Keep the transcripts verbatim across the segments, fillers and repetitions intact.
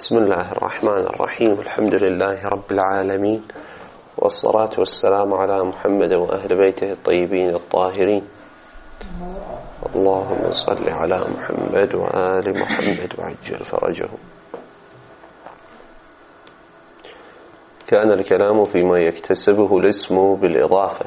بسم الله الرحمن الرحيم. الحمد لله رب العالمين، والصلاة والسلام على محمد وأهل بيته الطيبين الطاهرين. اللهم صل على محمد وآل محمد وعجل فرجهم. كان الكلام فيما يكتسبه الاسم بالإضافة.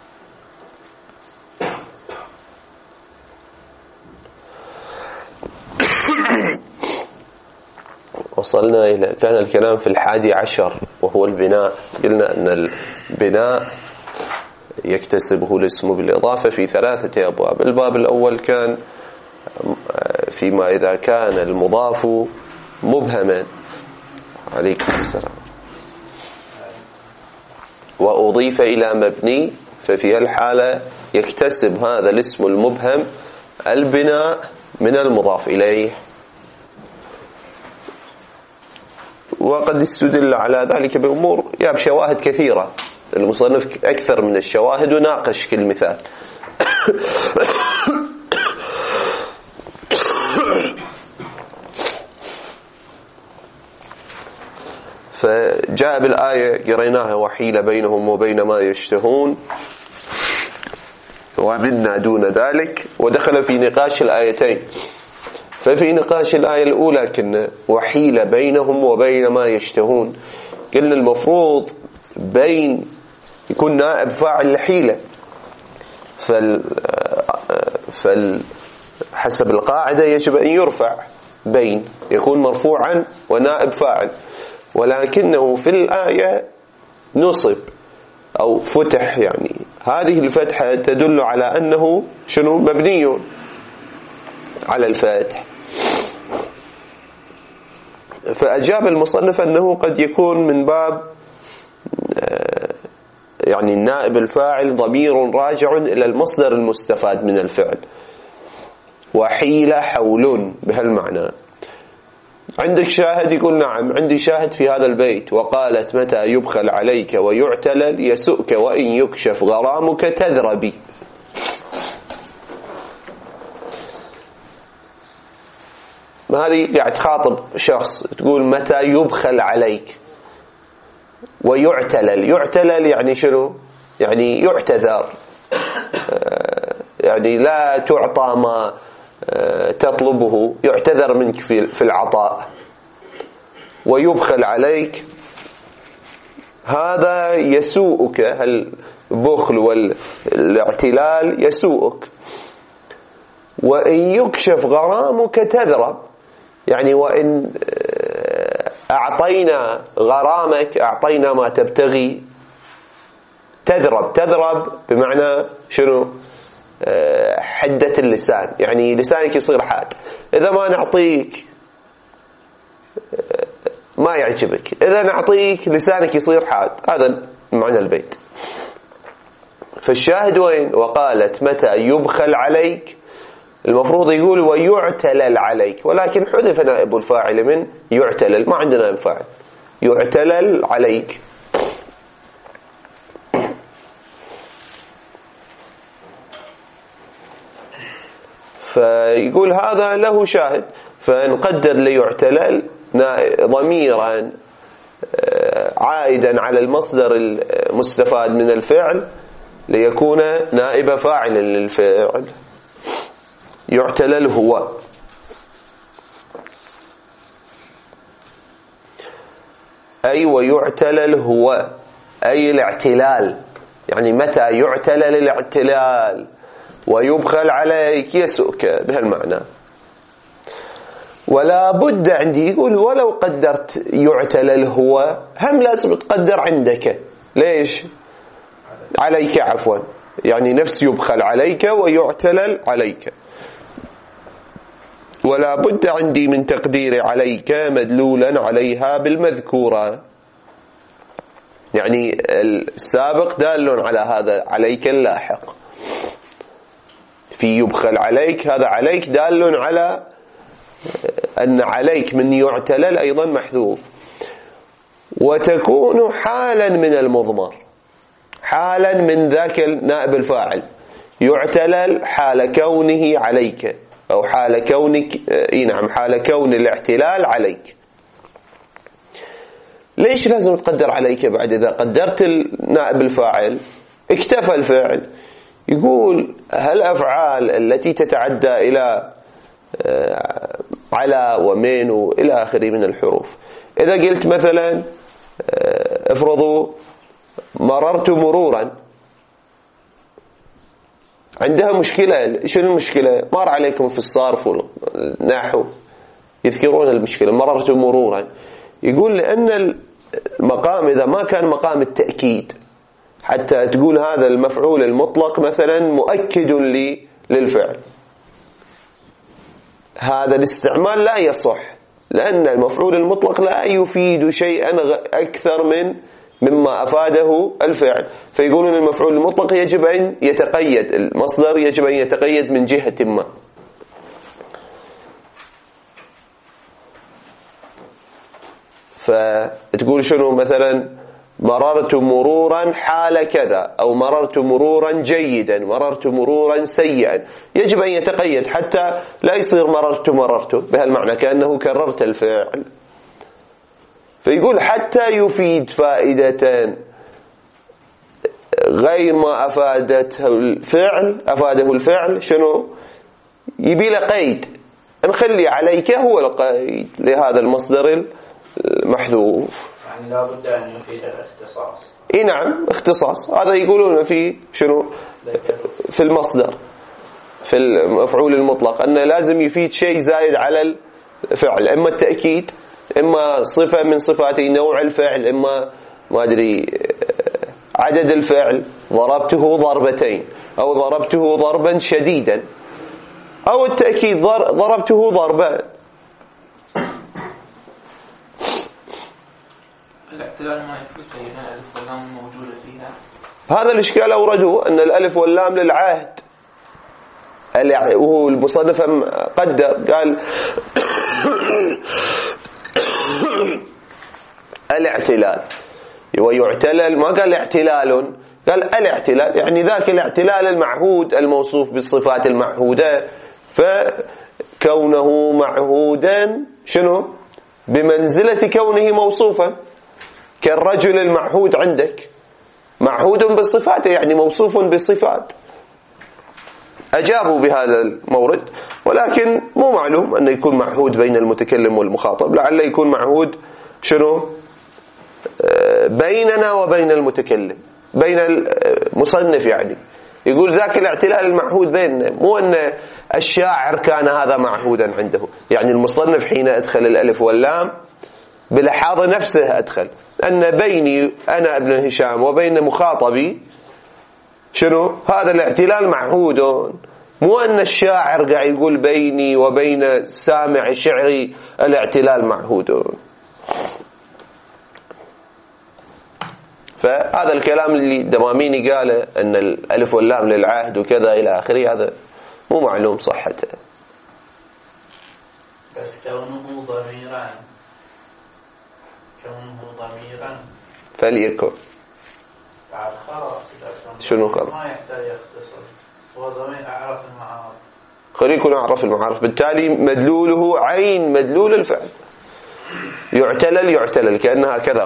وصلنا إلى كان الكلام في الحادي عشر وهو البناء. قلنا أن البناء يكتسبه الاسم بالإضافة في ثلاثة أبواب. الباب الأول كان فيما إذا كان المضاف مبهما عليكم السلام وأضيف إلى مبني، ففي الحالة يكتسب هذا الاسم المبهم البناء من المضاف إليه. وقد استدل على ذلك بأمور يا بشواهد كثيرة، المصنف أكثر من الشواهد وناقش كل مثال. فجاء بالآية قريناها وحيل بينهم وبين ما يشتهون ومنا دون ذلك، ودخل في نقاش الآيتين. ففي نقاش الآية الأولى كنا وحيل بينهم وبين ما يشتهون، قلنا المفروض بين يكون نائب فاعل الحيلة، فال فال حسب القاعدة يجب أن يرفع بين، يكون مرفوعا ونائب فاعل، ولكنه في الآية نصب أو فتح، يعني هذه الفتحة تدل على أنه شنو مبني على الفتح. فأجاب المصنف أنه قد يكون من باب يعني النائب الفاعل ضمير راجع إلى المصدر المستفاد من الفعل، وحيل حول بهالمعنى. عندك شاهد يقول نعم عندي شاهد في هذا البيت، وقالت متى يبخل عليك ويعتلل يسؤك وإن يكشف غرامك تذربي. ما هذه قاعد تخاطب شخص، تقول متى يبخل عليك ويعتلل. يعتلل يعني شنو؟ يعني يعتذر، يعني لا تعطى ما تطلبه، يعتذر منك في العطاء. ويبخل عليك هذا يسوءك، البخل والاعتلال يسوءك. وإن يكشف غرامك تذرب، يعني وإن أعطينا غرامك، أعطينا ما تبتغي، تذرب. تذرب بمعنى شنو؟ حدة اللسان، يعني لسانك يصير حاد. إذا ما نعطيك ما يعجبك، إذا نعطيك لسانك يصير حاد. هذا معنى البيت. فالشاهد وين؟ وقالت متى يبخل عليك، المفروض يقول ويعتلل عليك، ولكن حذف نائب الفاعل من يعتلل، ما عندنا نائب فاعل. يعتلل عليك. فيقول هذا له شاهد، فنقدر ليعتلل ضميرا عائدا على المصدر المستفاد من الفعل ليكون نائب فاعل للفعل. يعتلل هو. أي ويعتلل هو، أي الاعتلال، يعني متى يعتلل الاعتلال ويبخل عليك يسؤك بهالمعنى. ولا بد عندي، يقول ولو قدرت يعتلل هو هم لازم تقدر عندك. ليش؟ عليك عفوا، يعني نفس يبخل عليك ويعتلل عليك. ولا بد عندي من تقدير عليك مدلولا عليها بالمذكورة، يعني السابق دال على هذا عليك اللاحق. في يبخل عليك هذا عليك دال على أن عليك من يعتلل أيضا محذوف. وتكون حالا من المضمر، حالا من ذاك النائب الفاعل. يعتلل حال كونه عليك، أو حال كونك، اي نعم، حال كون الاعتلال عليك. وتكون حالا من المضمر، حال من ذاك النائب الفاعل. يعتلل حال كونه عليك، أو حال كونك، اي نعم، حال كونه عليك. ليش لازم تقدر عليك بعد؟ إذا قدرت النائب الفاعل اكتفى الفعل. يقول هالأفعال التي تتعدى إلى على ومن وإلى آخره من الحروف، إذا قلت مثلا افرضوا مررت مرورا، عندها مشكلة. شنو المشكلة؟ مر عليكم في الصرف والنحو يذكرون المشكلة، مررت مرورا. يقول لأن المقام إذا ما كان مقام التأكيد، حتى تقول هذا المفعول المطلق مثلا مؤكد لي للفعل، هذا الاستعمال لا يصح، لأن المفعول المطلق لا يفيد شيئا أكثر من مما أفاده الفعل. فيقولون المفعول المطلق يجب أن يتقيد، المصدر يجب أن يتقيد من جهة ما. فتقول شنو مثلا مررت مرورا حال كذا، أو مررت مرورا جيدا، مررت مرورا سيئا، يجب أن يتقيد حتى لا يصير مررت مررت بهالمعنى كأنه كررت الفعل. فيقول حتى يفيد فائدة غير ما أفادته الفعل أفاده الفعل، شنو يبي له قيد، نخلي عليك هو القيد لهذا المصدر المحذوف. يعني لا بد أن يفيد الاختصاص. اي نعم، اختصاص. هذا يقولون في شنو في المصدر في المفعول المطلق أنه لازم يفيد شيء زايد على الفعل، إما التأكيد، إما صفة من صفات نوع الفعل، إما ما أدري عدد الفعل، ضربته ضربتين أو ضربته ضربا شديدا، أو التأكيد ضربته ضربا. الاعتلال ما يكفي سيدنا الألف واللام موجودة فيها. هذا الإشكال أوردوه أن الألف واللام للعهد، وهو المصنف قدر قال الاعتلال ويعتلل، ما قال اعتلال، قال الاعتلال، يعني ذاك الاعتلال المعهود الموصوف بالصفات المعهودة، فكونه معهودا شنو بمنزلة كونه موصوفا، كالرجل المعهود عندك معهود بصفاته، يعني موصوف بصفات. أجابوا بهذا المورد، ولكن مو معلوم أن يكون معهود بين المتكلم والمخاطب، لعل يكون معهود شنو بيننا وبين المتكلم، بين المصنف. يعني يقول ذاك الاعتلال المعهود بيننا، مو أن الشاعر كان هذا معهودا عنده. يعني المصنف حين أدخل الألف واللام بلحاظ نفسه أدخل أن بيني أنا ابن هشام وبين مخاطبي شنو هذا الاعتلال معهود، مو أن الشاعر قاعد يقول بيني وبين سامع شعري الاعتلال معهود. فهذا الكلام اللي دماميني قاله أن الألف واللام للعهد وكذا إلى آخره، هذا مو معلوم صحته. بس كونه ضميرا، كونه ضميرا فليكن بعد خلاص. شنو خلاص؟ ما يحتاج يختصر، هو ضمير أعرف المعارف. خليكن أعرف المعارف، بالتالي مدلوله عين مدلول الفعل. يعتلل يعتلل كأنها كذا.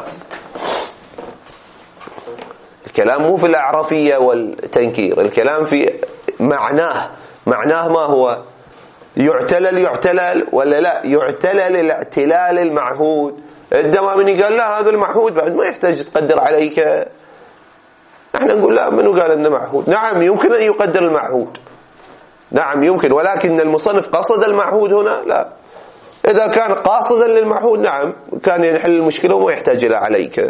الكلام مو في الأعرفية والتنكير، الكلام في معناه. معناه ما هو؟ يعتلل يعتلل ولا لا؟ يعتلل الاعتلال المعهود. الدمامني قال لا هذا المعهود بعد ما يحتاج تقدر عليك. احنا نقول لا، منو قال انه معهود؟ نعم يمكن ان يقدر المعهود، نعم يمكن، ولكن المصنف قصد المعهود هنا؟ لا. اذا كان قاصدا للمعهود نعم كان يحل المشكلة وما يحتاج الى عليك،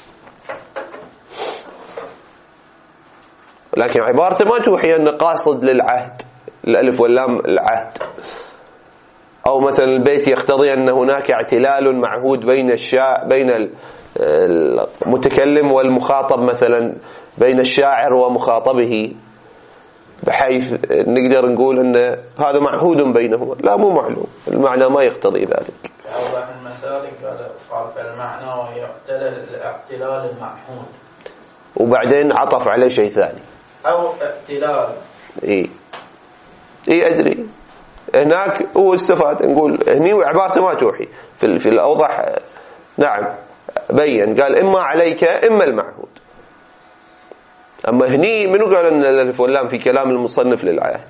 لكن عبارته ما توحي أن قاصد للعهد، الألف واللام العهد. أو مثلا البيت يقتضي أن هناك اعتلال معهود بين الشاعر بين المتكلم والمخاطب، مثلا بين الشاعر ومخاطبه، بحيث نقدر نقول أن هذا معهود بينهما. لا، مو معلوم، المعنى ما يقتضي ذلك. أوضح المثال قال فالمعنى ويعتلل الاعتلال المعهود، وبعدين عطف عليه شيء ثاني أو اعتلال. إيه إيه أدري، هناك هو استفاد، نقول هني عبارته ما توحي في في الأوضح. نعم بين قال إما عليك إما المعهود. أما هني منو قال أن الألف واللام في كلام المصنف للعهد؟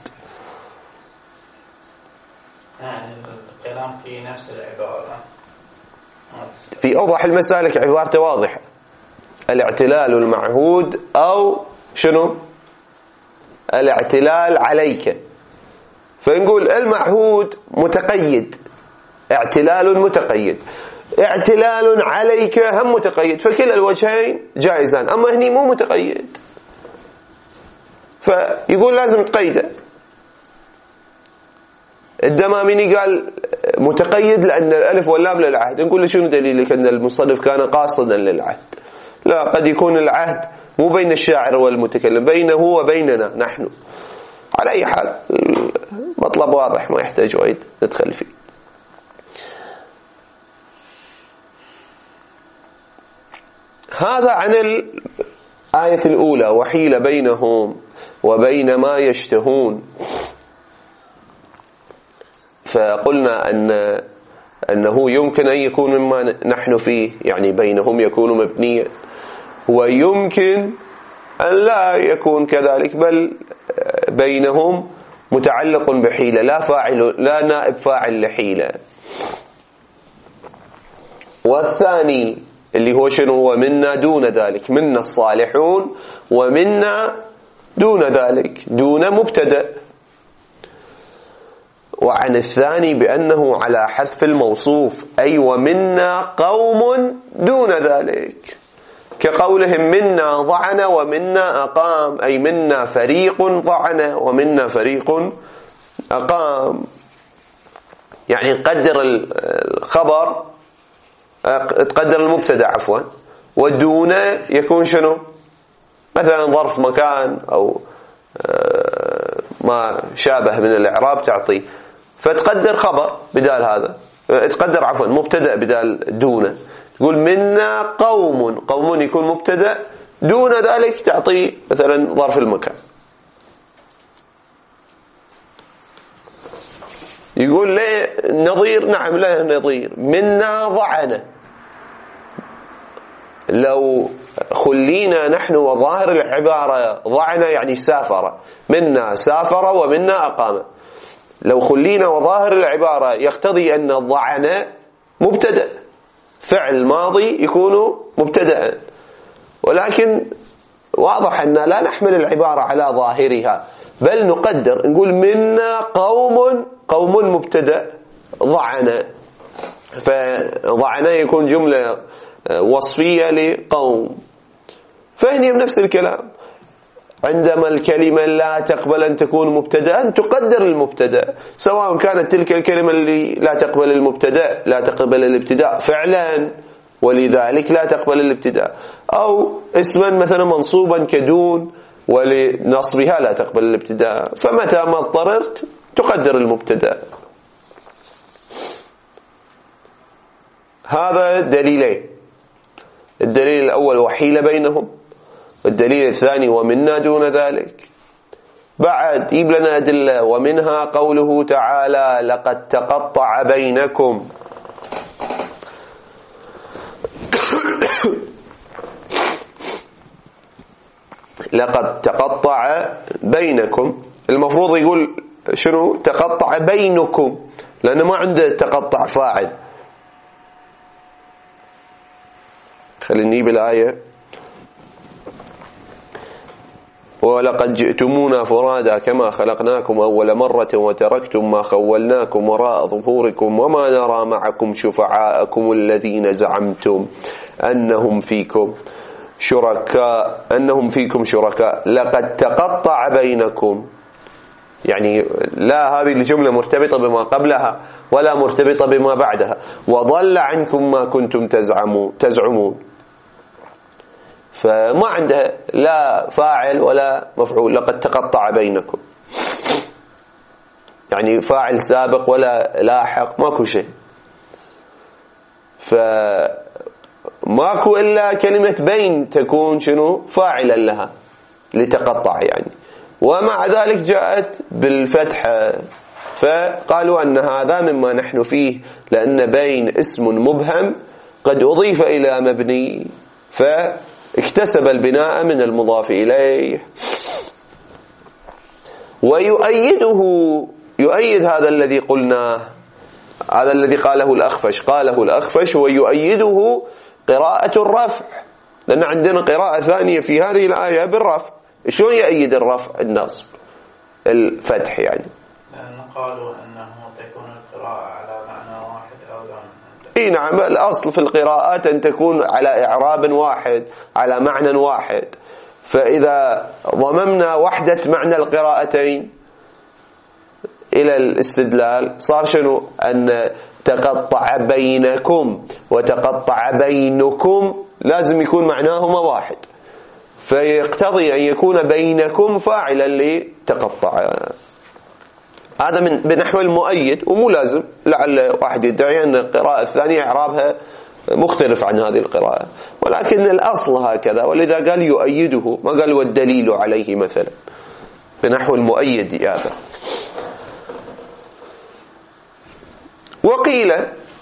يعني الكلام في نفس العبارة في أوضح المسالك عبارته واضحة، الاعتلال المعهود أو شنو الاعتلال عليك. فنقول المعهود متقيد، اعتلال متقيد، اعتلال عليك هم متقيد، فكل الوجهين جائزان. أما هني مو متقيد، فيقول لازم تقيده. الدماميني قال متقيد لأن الألف واللام للعهد. نقول له شنو دليلك أن المصنف كان قاصدا للعهد؟ لا، قد يكون العهد مو بين الشاعر والمتكلم، بينه وبيننا نحن. على أي حال مطلب واضح ما يحتاج وايد ندخل فيه. هذا عن الآية الأولى، وحيل بينهم وبين ما يشتهون. فقلنا أن أنه يمكن أن يكون مما نحن فيه، يعني بينهم يكون مبنيا، ويمكن أن لا يكون كذلك، بل بينهم متعلق بحيلة، لا فاعل لا نائب فاعل لحيلة. والثاني اللي هو شنو؟ هو منا دون ذلك، منا الصالحون ومنا دون ذلك، دون مبتدأ. وعن الثاني بأنه على حذف الموصوف، أي ومنا قوم دون ذلك، كقولهم منا ضعن ومنا أقام، أي منا فريق ضعن ومنا فريق أقام. يعني تقدر الخبر، تقدر المبتدأ عفوا، والدون يكون شنو؟ مثلا ظرف مكان أو ما شابه من الإعراب تعطيه، فتقدر خبر بدال هذا، تقدر عفوا مبتدأ بدال دون. تقول منا قوم، قوم يكون مبتدأ، دون ذلك تعطي مثلا ظرف المكان. يقول ليه نظير؟ نعم له نظير. منا ضعنا، لو خلينا نحن وظاهر العبارة ضعنا يعني سافر، منا سافر ومنا أقام، لو خلينا وظاهر العبارة يقتضي أن الضعن مبتدأ، فعل ماضي يكون مبتدأ، ولكن واضح أن لا نحمل العبارة على ظاهرها، بل نقدر نقول منا قوم، قوم مبتدأ، ضعن، فضعن يكون جملة وصفية لقوم. فهني بنفس الكلام، عندما الكلمة لا تقبل أن تكون مبتدأ تقدر المبتدأ، سواء كانت تلك الكلمة اللي لا تقبل المبتدأ لا تقبل الابتداء فعلا ولذلك لا تقبل الابتداء، أو اسما مثلا منصوبا كدون ولنصبها لا تقبل الابتداء، فمتى ما اضطررت تقدر المبتدأ. هذا دليلين، الدليل الأول وحيل بينهم، والدليل الثاني ومنا دون ذلك. بعد يجيب لنا أدلة، ومنها قوله تعالى لقد تقطع بينكم. لقد تقطع بينكم، المفروض يقول شنو؟ تقطع بينكم، لأنه ما عنده تقطع فاعل. خلينا نجيب الآية، ولقد جئتمونا فرادا كما خلقناكم أول مرة وتركتم ما خولناكم وراء ظهوركم وما نرى معكم شفعاءكم الذين زعمتم أنهم فيكم شركاء أنهم فيكم شركاء لقد تقطع بينكم. يعني لا هذه الجملة مرتبطة بما قبلها ولا مرتبطة بما بعدها. وضل عنكم ما كنتم تزعمون، فما عندها لا فاعل ولا مفعول. لقد تقطع بينكم يعني فاعل سابق ولا لاحق، ماكو شيء، فماكو إلا كلمة بين تكون شنو؟ فاعلا لها لتقطع يعني، ومع ذلك جاءت بالفتحة، فقالوا أن هذا مما نحن فيه، لأن بين اسم مبهم قد أضيف إلى مبني فاكتسب البناء من المضاف إليه. ويؤيده يؤيد هذا الذي قلناه، هذا الذي قاله الأخفش قاله الأخفش ويؤيده قراءة الرفع، لأن عندنا قراءة ثانية في هذه الآية بالرفع. شلون يؤيد الرفع النصب الفتح يعني؟ لأن قالوا أنه تكون القراءة على معنى واحد أو لا. اي نعم، الأصل في القراءات أن تكون على إعراب واحد على معنى واحد. فإذا ضممنا وحدة معنى القراءتين إلى الاستدلال صار شنو؟ أن تقطع بينكم وتقطع بينكم لازم يكون معناهما واحد، فيقتضي أن يكون بينكم فاعلا لتقطع. هذا من بنحو المؤيد، ومو لازم، لعل واحد يدعي أن القراءة الثانية إعرابها مختلف عن هذه القراءة، ولكن الأصل هكذا، ولذا قال يؤيده، ما قال والدليل عليه مثلا، بنحو المؤيد هذا. وقيل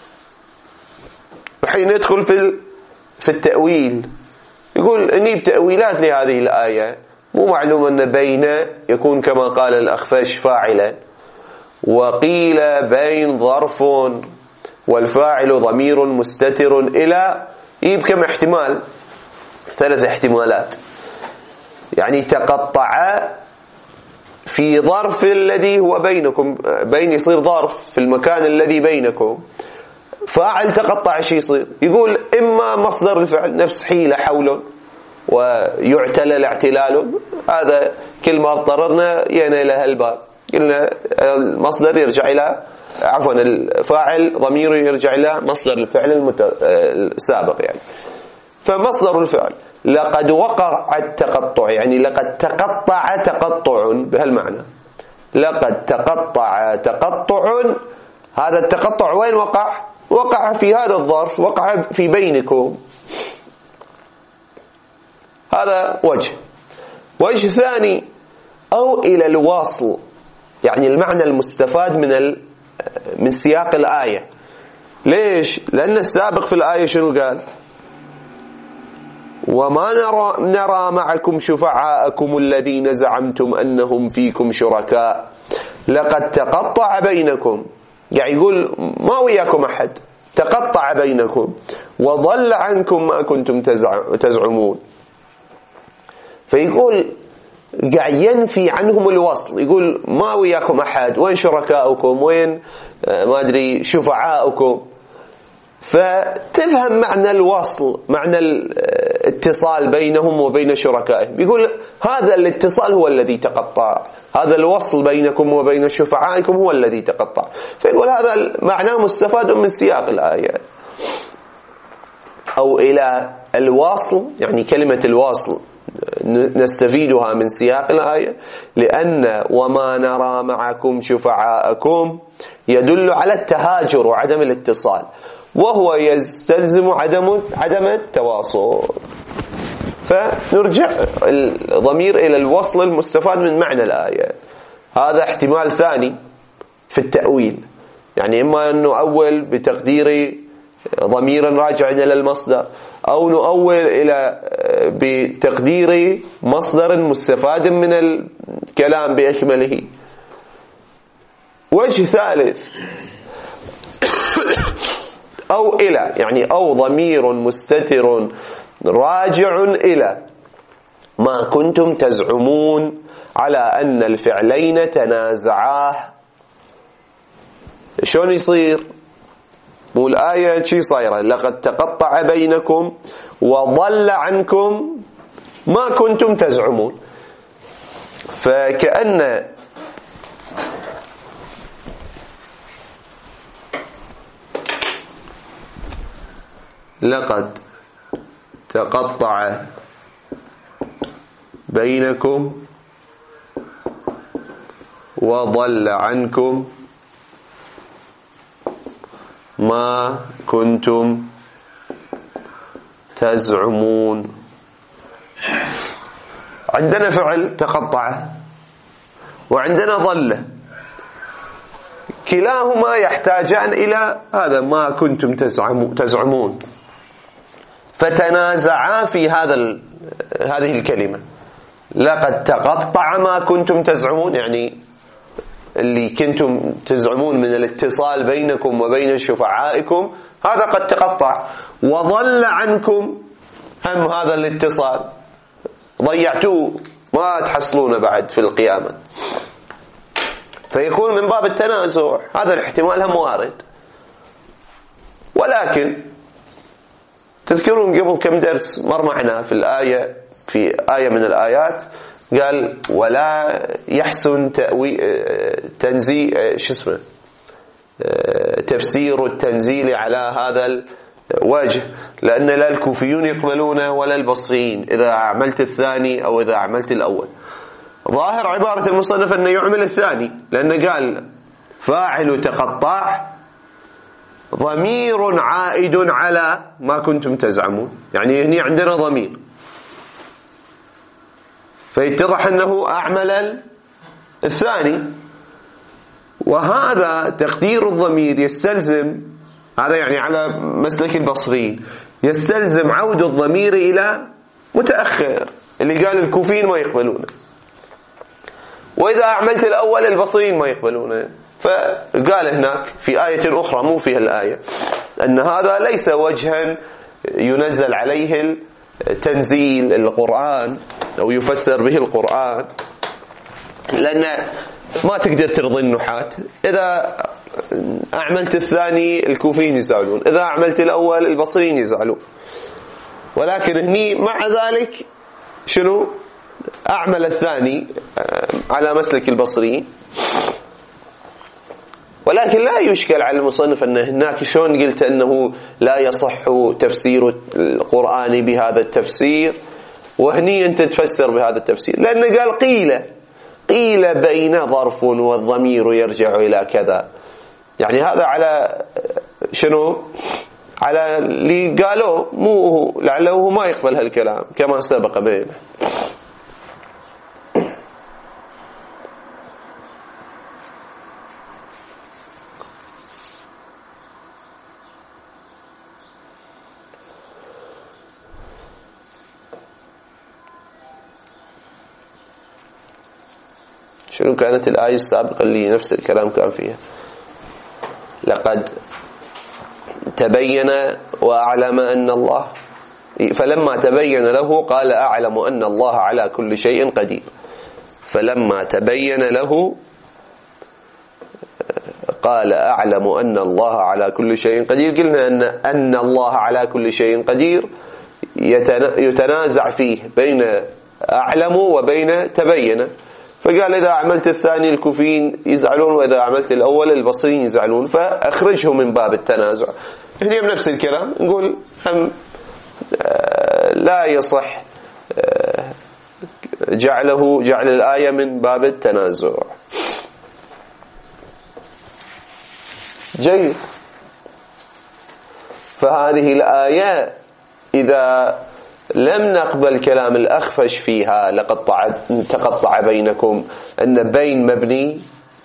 حين ندخل في في التأويل يقول اني بتأويلات لهذه الآية، مو معلوم أن بين يكون كما قال الأخفش فاعلا، وقيل بين ظرف والفاعل ضمير مستتر إلى يجيب كم احتمال؟ ثلاث احتمالات. يعني تقطع في ظرف الذي هو بينكم، بين يصير ظرف في المكان الذي بينكم، فاعل تقطع شي يصير؟ يقول إما مصدر الفعل نفس حيل حول ويعتلل اعتلال، هذا كل ما اضطررنا ينا إلى هالباب، قلنا المصدر يرجع إلى عفوا الفاعل ضميره يرجع إلى مصدر الفعل المت... السابق يعني. فمصدر الفعل لقد وقع التقطع، يعني لقد تقطع تقطع بهالمعنى، لقد تقطع تقطع، هذا التقطع وين وقع؟ وقع في هذا الظرف، وقع في بينكم. هذا وجه. وجه ثاني أو إلى الواصل، يعني المعنى المستفاد من ال... من سياق الآية. ليش؟ لأن السابق في الآية شنو قال؟ وما نرى, نرى معكم شفعاءكم الذين زعمتم أنهم فيكم شركاء لقد تقطع بينكم، يعني يقول ما وياكم أحد، تقطع بينكم وضل عنكم ما كنتم تزعمون. فيقول قاعد ينفي عنهم الوصل، يقول ما وياكم أحد، وين شركاؤكم، وين ما أدري شفعاؤكم. فتفهم معنى الوصل، معنى الاتصال بينهم وبين شركائهم. يقول هذا الاتصال هو الذي تقطع، هذا الوصل بينكم وبين شفعائكم هو الذي تقطع. فيقول هذا معناه مستفاد من سياق الآية. أو إلى الواصل، يعني كلمة الواصل نستفيدها من سياق الآية، لأن وما نرى معكم شفعاءكم يدل على التهاجر وعدم الاتصال، وهو يستلزم عدم عدم التواصل. فنرجع الضمير إلى الوصل المستفاد من معنى الآية. هذا احتمال ثاني في التأويل، يعني إما أن نؤول بتقدير ضميرا راجع إلى المصدر، أو نؤول إلى بتقدير مصدر مستفاد من الكلام بأكمله. وجه ثالث أو إلى، يعني أو ضمير مستتر راجع إلى ما كنتم تزعمون على أن الفعلين تنازعاه. شلون يصير؟ مو الآية شي صايرة؟ لقد تقطع بينكم وضل عنكم ما كنتم تزعمون. فكأن لقد تقطع بينكم وضل عنكم ما كنتم تزعمون. عندنا فعل تقطع وعندنا ضل، كلاهما يحتاجان إلى هذا ما كنتم تزعمون. فتنازعا في هذا هذه الكلمة. لقد تقطع ما كنتم تزعمون، يعني اللي كنتم تزعمون من الاتصال بينكم وبين شفعائكم هذا قد تقطع، وضل عنكم هم هذا الاتصال، ضيعتوه ما تحصلونه بعد في القيامة. فيكون من باب التنازع، هذا الاحتمال هم وارد. ولكن تذكرون قبل كم درس مر معنا في الآية، في آية من الآيات قال ولا يحسن تأويل تنزيل شو اسمه تفسير التنزيل على هذا الوجه، لأن لا الكوفيون يقبلونه ولا البصريين إذا عملت الثاني أو إذا عملت الأول. ظاهر عبارة المصنف أنه يعمل الثاني، لأنه قال فاعل تقطع ضمير عائد على ما كنتم تزعمون، يعني هنا عندنا ضمير، فيتضح أنه أعمل الثاني. وهذا تقدير الضمير يستلزم، هذا يعني على مسلك البصريين، يستلزم عود الضمير إلى متأخر، اللي قال الكوفيين ما يقبلونه، وإذا أعملت الأول البصريين ما يقبلونه. فقال هناك في آية أخرى مو فيها الآية أن هذا ليس وجها ينزل عليه تنزيل القرآن أو يفسر به القرآن، لأن ما تقدر ترضي النحاة. إذا أعملت الثاني الكوفيين يزعلون، إذا أعملت الأول البصريين يزعلون. ولكن هني مع ذلك شنو أعمل الثاني على مسلك البصريين. ولكن لا يشكل على المصنف أن هناك شلون قلت أنه لا يصح تفسير القرآن بهذا التفسير وهني أنت تفسر بهذا التفسير، لأنه قال قيل قيل بين ظرف والضمير يرجع إلى كذا. يعني هذا على شنو؟ على اللي قالوا، مو لعله ما يقبل هالكلام كما سبق بينه. شنو كانت الآية السابقة اللي نفس الكلام كان فيها؟ لقد تبين وأعلم أن الله، فلما تبين له قال أعلم أن الله على كل شيء قدير. فلما تبين له قال أعلم أن الله على كل شيء قدير. قلنا أن أن الله على كل شيء قدير يتنازع فيه بين أعلم وبين تبين. فقال إذا عملت الثاني الكوفيين يزعلون، وإذا عملت الأول البصريين يزعلون، فأخرجه من باب التنازع. هنا بنفس الكلام نقول هم لا يصح جعله جعل الآية من باب التنازع. جيد. فهذه الآية إذا لم نقبل كلام الأخفش فيها لقد تقطع بينكم، أن بين مبني،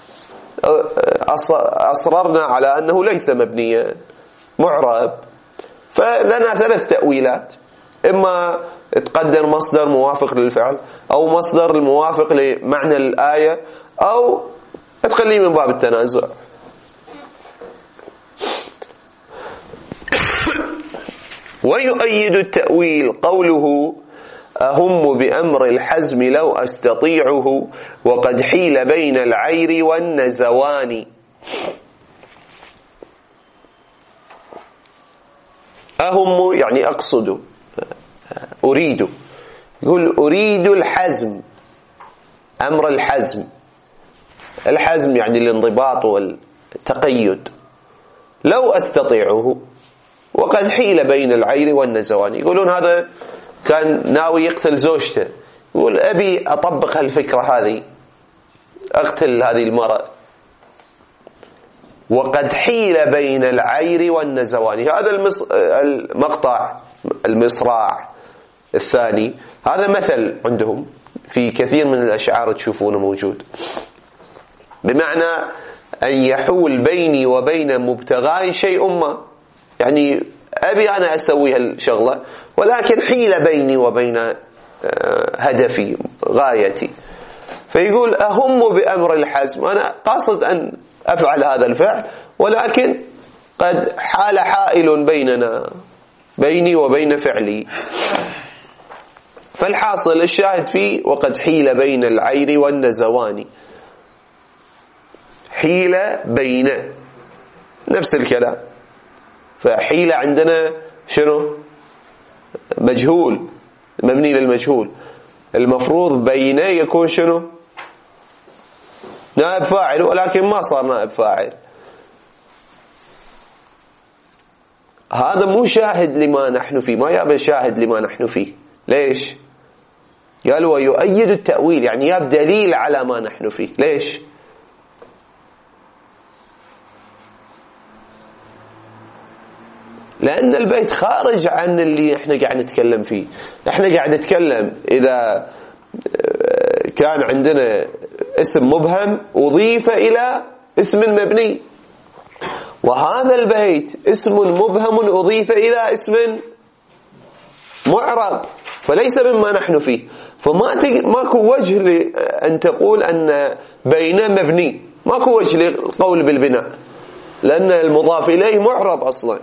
أصررنا على أنه ليس مبنيا معرب، فلنا ثلاث تأويلات: إما تقدر مصدر موافق للفعل، أو مصدر الموافق لمعنى الآية، أو تخليه من باب التنازع. ويؤيد التأويل قوله أهم بأمر الحزم لو أستطيعه وقد حيل بين العير والنزوان. أهم يعني أقصد، أريد، يقول أريد الحزم، أمر الحزم. الحزم يعني الانضباط والتقيد. لو أستطيعه وقد حيل بين العير والنزوان. يقولون هذا كان ناوي يقتل زوجته، يقول أبي أطبق هالفكرة هذه، أقتل هذه المرأة. وقد حيل بين العير والنزوان، هذا المقطع المصراع الثاني هذا مثل عندهم في كثير من الأشعار تشوفونه موجود، بمعنى أن يحول بيني وبين مبتغاي شيء ما، يعني أبي أنا أسوي هالشغلة، ولكن حيلة بيني وبين هدفي غايتي. فيقول أهم بأمر الحزم، أنا قاصد أن أفعل هذا الفعل، ولكن قد حال حائل بيننا بيني وبين فعلي. فالحاصل الشاهد فيه وقد حيل بين العين والنزوان، حيل بين نفس الكلام. فحيل عندنا شنو؟ مجهول، مبني للمجهول. المفروض بين يكون شنو؟ نائب فاعل، ولكن ما صار نائب فاعل. هذا مو شاهد لما نحن فيه، ما يابا شاهد لما نحن فيه. ليش؟ قال ويؤيد التأويل، يعني ياب دليل على ما نحن فيه. ليش؟ لأن البيت خارج عن اللي احنا قاعد نتكلم فيه. احنا قاعد نتكلم إذا كان عندنا اسم مبهم أضيف إلى اسم مبني، وهذا البيت اسم مبهم أضيف إلى اسم معرب، فليس مما نحن فيه. فما تج... ماكو وجه لأن تقول أن بين مبني، ماكو وجه للقول بالبناء، لأن المضاف إليه معرب أصلا.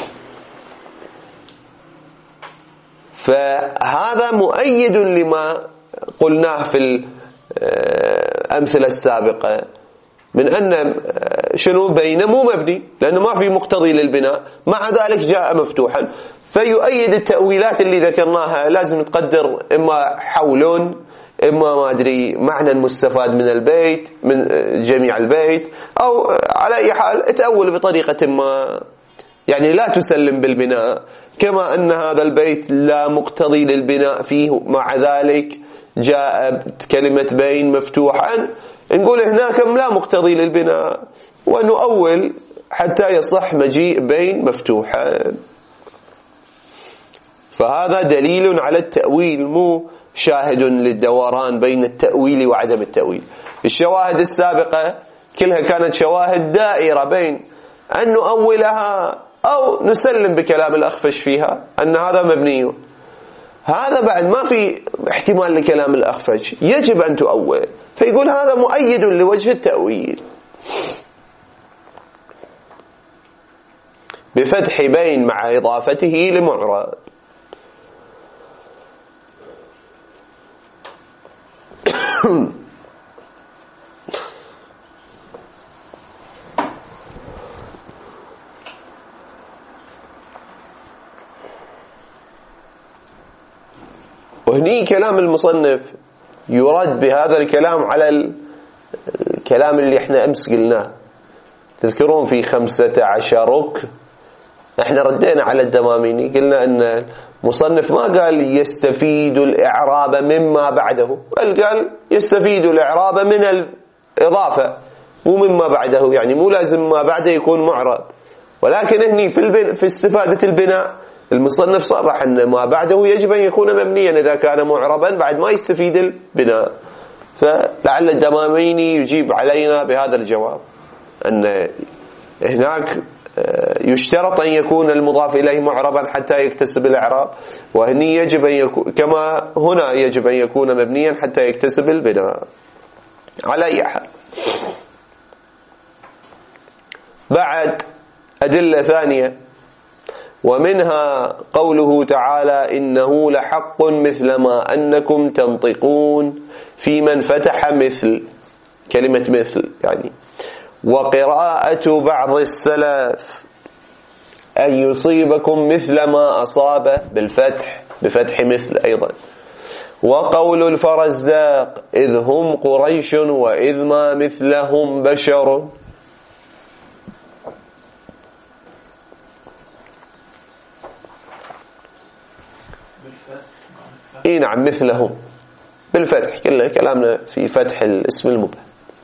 فهذا مؤيد لما قلناه في الأمثلة السابقة من أن شنو بين مو مبني، لأنه ما في مقتضي للبناء، مع ذلك جاء مفتوحا. فيؤيد التأويلات اللي ذكرناها. لازم نقدر إما حول، إما ما أدري معنى مستفاد من البيت، من جميع البيت، أو على أي حال تأول بطريقة ما، يعني لا تسلم بالبناء. كما أن هذا البيت لا مقتضي للبناء فيه، مع ذلك جاء كلمة بين مفتوحا، نقول هناك لا مقتضي للبناء، ونؤول حتى يصح مجيء بين مفتوحا. فهذا دليل على التأويل، مو شاهد للدوران بين التأويل وعدم التأويل. الشواهد السابقة كلها كانت شواهد دائرة بين أن نؤولها أو نسلم بكلام الأخفش فيها أن هذا مبني. هذا بعد ما في احتمال لكلام الأخفش، يجب أن تؤول. فيقول هذا مؤيد لوجه التأويل بفتح بين مع إضافته لمعرب. وهني كلام المصنف يرد بهذا الكلام على الكلام اللي احنا امس قلناه. تذكرون في خمسة عشر رك احنا ردينا على الدماميني، قلنا ان المصنف ما قال يستفيد الإعراب مما بعده، بل قال يستفيد الإعراب من الإضافة ومما بعده، يعني مو لازم ما بعده يكون معرب. ولكن هني في البن... في استفادة البناء المصنف صرح أن ما بعده يجب أن يكون مبنيا، إذا كان معربا بعد ما يستفيد البناء. فلعل الدماميني يجيب علينا بهذا الجواب، أن هناك يشترط أن يكون المضاف إليه معربا حتى يكتسب الإعراب، وهني يجب أن يكون كما هنا يجب أن يكون مبنيا حتى يكتسب البناء. على أي حال، بعد أدلة ثانية، ومنها قوله تعالى إنه لحق مثل ما أنكم تنطقون في من فتح مثل، كلمة مثل يعني. وقراءة بعض السلف أن يصيبكم مثل ما أصاب بالفتح، بفتح مثل أيضا. وقول الفرزداق إذ هم قريش وإذ ما مثلهم بشر. اي نعم مثلهم بالفتح، كله كلامنا في فتح الاسم المبهم.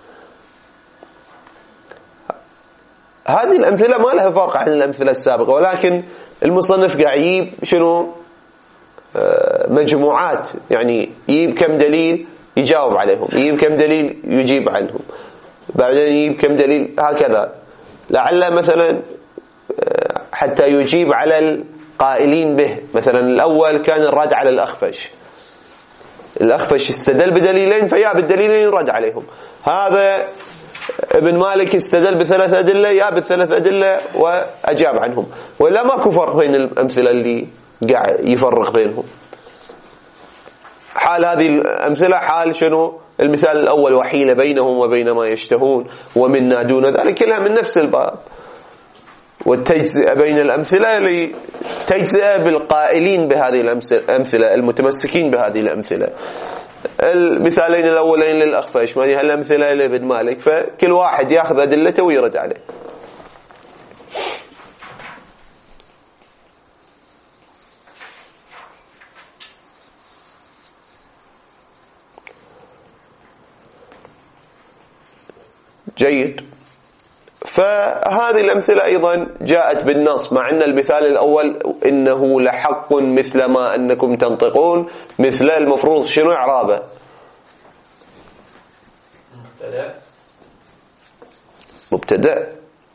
هذه الأمثلة ما لها فرق عن الأمثلة السابقة، ولكن المصنف قاعد يجيب شنو مجموعات، يعني يجيب كم دليل يجاوب عليهم، يجيب كم دليل يجيب عنهم، بعدين يجيب كم دليل هكذا. لعل مثلا حتى يجيب على القائلين به. مثلا الأول كان الرد على الأخفش، الأخفش استدل بدليلين فيا بالدليلين رد عليهم. هذا ابن مالك استدل بثلاث أدلة يا بالثلاث أدلة وأجاب عنهم، ولا ماكو فرق بين الأمثلة اللي قاعد يفرق بينهم. حال هذه الأمثلة حال شنو؟ المثال الأول وحيل بينهم وبين ما يشتهون ومنا دون ذلك، كلها من نفس الباب. والتجزئة بين الأمثلة لتجزئة بالقائلين بهذه الأمثلة المتمسكين بهذه الأمثلة. المثالين الأولين للأخفش، ما هي الأمثلة لابن مالك، فكل واحد يأخذ أدلته ويرد عليه. جيد. فهذه الأمثلة أيضا جاءت بالنص، مع أن المثال الأول إنه لحق مثل ما أنكم تنطقون، مثل المفروض شنو إعرابه؟ مبتدأ مبتدأ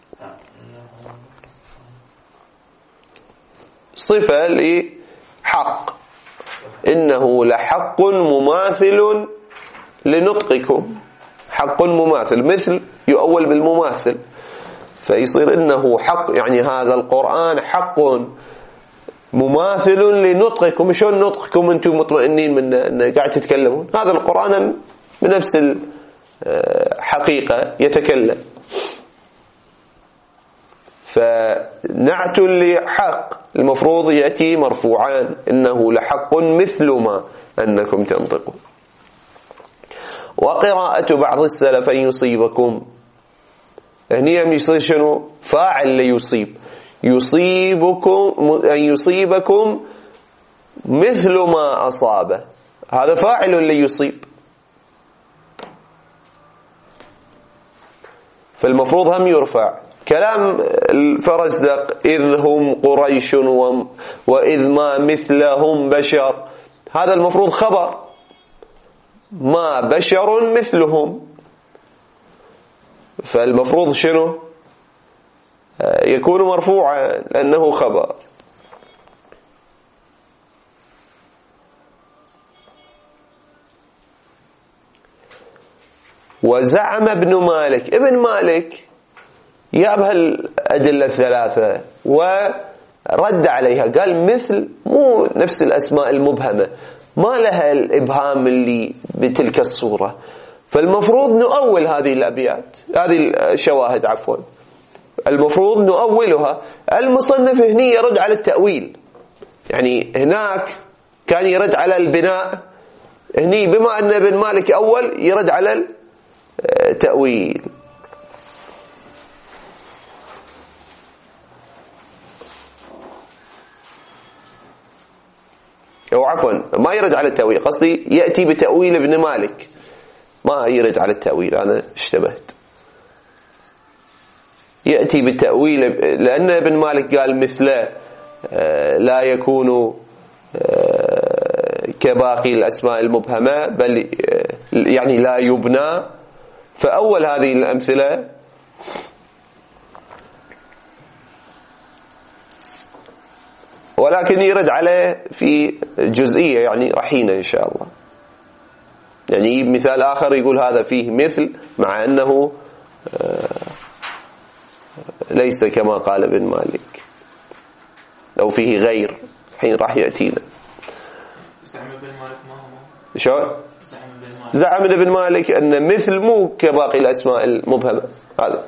صفة لحق، إنه لحق مماثل لنطقكم. حق مماثل، مثل يؤول بالمماثل، فيصير إنه حق يعني هذا القرآن حق مماثل لنطقكم. شلون نطقكم أنتم مطمئنين من أن قاعد تتكلمون؟ هذا القرآن بنفس الحقيقة يتكلم. فنعت لحق المفروض يأتي مرفوعان، إنه لحق مثل ما أنكم تنطقون. وقراءة بعض السلف أن يصيبكم، هني يصير شنو؟ فاعل ليصيب، يصيبكم أن يصيبكم مثل ما أصابه، هذا فاعل ليصيب. فالمفروض هم يرفع. كلام الفرزدق إذ هم قريش وإذ ما مثلهم بشر، هذا المفروض خبر، ما بشر مثلهم، فالمفروض شنو؟ يكون مرفوعا لأنه خبر. وزعم ابن مالك، ابن مالك جاب هالأدلة الثلاثة ورد عليها، قال مثل مو نفس الأسماء المبهمة، ما لها الإبهام اللي بتلك الصورة، فالمفروض نؤول هذه الأبيات، هذه الشواهد عفوا، المفروض نؤولها. المصنف هني يرد على التأويل، يعني هناك كان يرد على البناء، هني بما أن ابن مالك أول يرد على التأويل. أو عفوا ما يرد على التأويل، قصدي يأتي بتأويل ابن مالك، ما يرد على التأويل، أنا اشتبهت. يأتي بالتأويل لأن ابن مالك قال مثله لا يكون كباقي الأسماء المبهمة، بل يعني لا يبنى، فأول هذه الأمثلة ولكن يرد عليه في جزئية يعني رحينة إن شاء الله. يعني مثال آخر يقول هذا فيه مثل، مع أنه ليس كما قال ابن مالك، أو فيه غير، حين راح يأتينا. زعم ابن مالك ما هو شو؟ زعم ابن مالك زعم ابن مالك أن مثل مو كباقي الأسماء المبهمة، هذا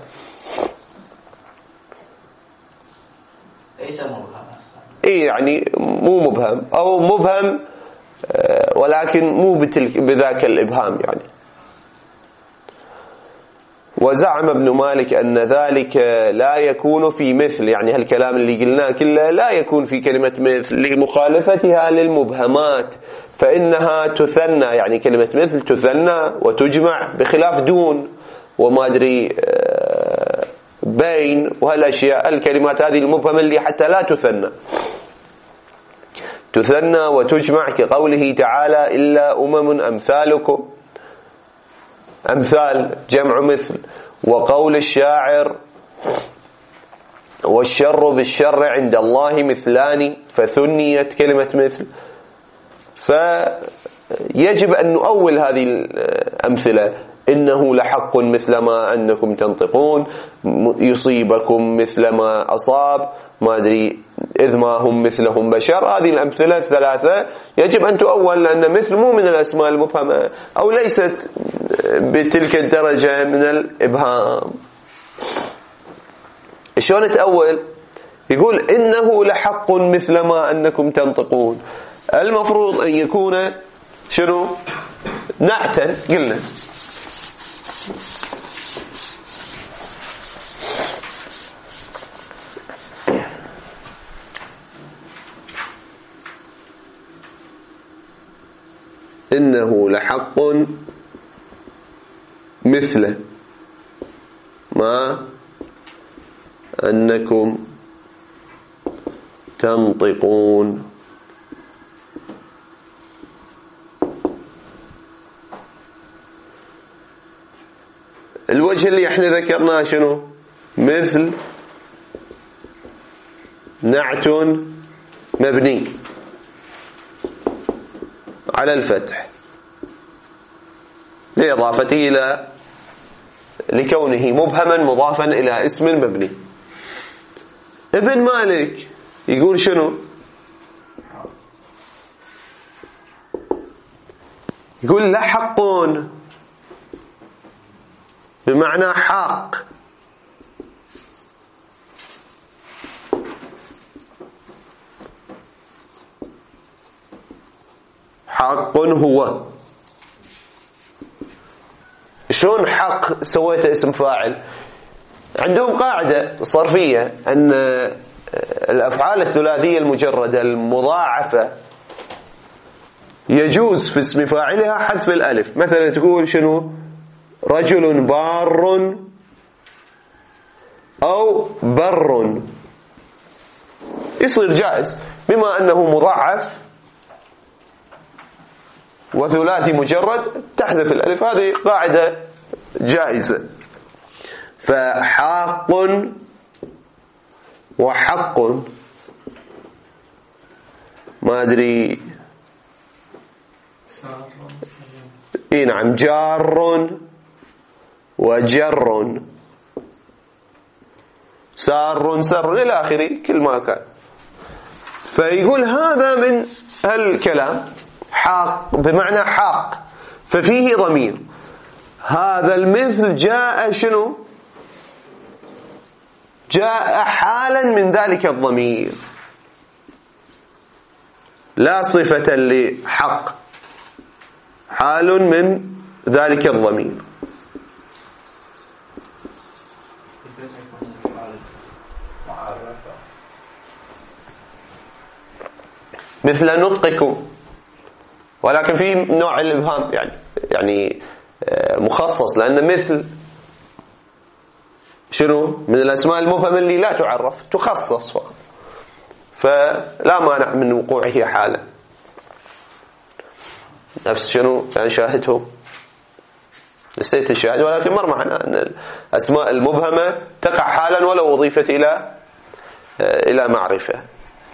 ليس مبهم، إيه يعني مو مبهم، أو مبهم ولكن مو بتلك بذاك الإبهام يعني. وزعم ابن مالك أن ذلك لا يكون في مثل، يعني هالكلام اللي قلناه كله لا يكون في كلمة مثل لمخالفتها للمبهمات، فإنها تثنى، يعني كلمة مثل تثنى وتجمع، بخلاف دون وما أدري بين وهالأشياء، الكلمات هذه المبهمة اللي حتى لا تثنى تثنى وتجمع، كقوله تعالى إلا أمم أمثالكم، أمثال جمع مثل. وقول الشاعر والشر بالشر عند الله مثلان، فثنيت كلمة مثل. فيجب أن نؤول هذه الأمثلة. إنه لحق مثل ما أنكم تنطقون، يصيبكم مثل ما أصاب، ما أدري إذ ما هم مثلهم بشر. هذه الأمثلة الثلاثة يجب أن تؤول، لأن مثل مو من الأسماء المبهمة، أو ليست بتلك الدرجة من الإبهام. شلون تأول؟ يقول إنه لحق مثل ما أنكم تنطقون. المفروض أن يكون شنو؟ نعتا. قلنا إنه لحق مثل ما أنكم تنطقون. الوجه اللي احنا ذكرناه شنو؟ مثل نعت مبني على الفتح لإضافته إلى لكونه مبهما مضافا إلى اسم مبني. ابن مالك يقول شنو؟ يقول لحق بمعنى حق، حق هو. شلون حق سويته اسم فاعل؟ عندهم قاعدة صرفية أن الأفعال الثلاثية المجردة المضاعفة يجوز في اسم فاعلها حذف الألف. مثلا تقول شنو؟ رجل بار أو بر، يصير جائز بما أنه مضاعف وثلاثي مجرد، تحذف الألف. هذه قاعدة جائزة. فحاق وحق، ما أدري، إيه نعم، جار وجر، سار سر إلى آخره، كل ما كان. فيقول هذا من الكلام حاق بمعنى حاق، ففيه ضمير. هذا المثل جاء شنو؟ جاء حالا من ذلك الضمير، لا صفة لحق، حال من ذلك الضمير. مثل نطقكم، ولكن في نوع الإبهام يعني يعني مخصص، لأن مثل شنو؟ من الأسماء المبهمة اللي لا تعرف، تخصص فقط، فلا مانع من وقوعه حالا. نفس شنو؟ يعني شاهدهم، نسيت الشاهد، ولكن مر معنا أن الأسماء المبهمة تقع حالا ولو أضيفت إلى إلى معرفة.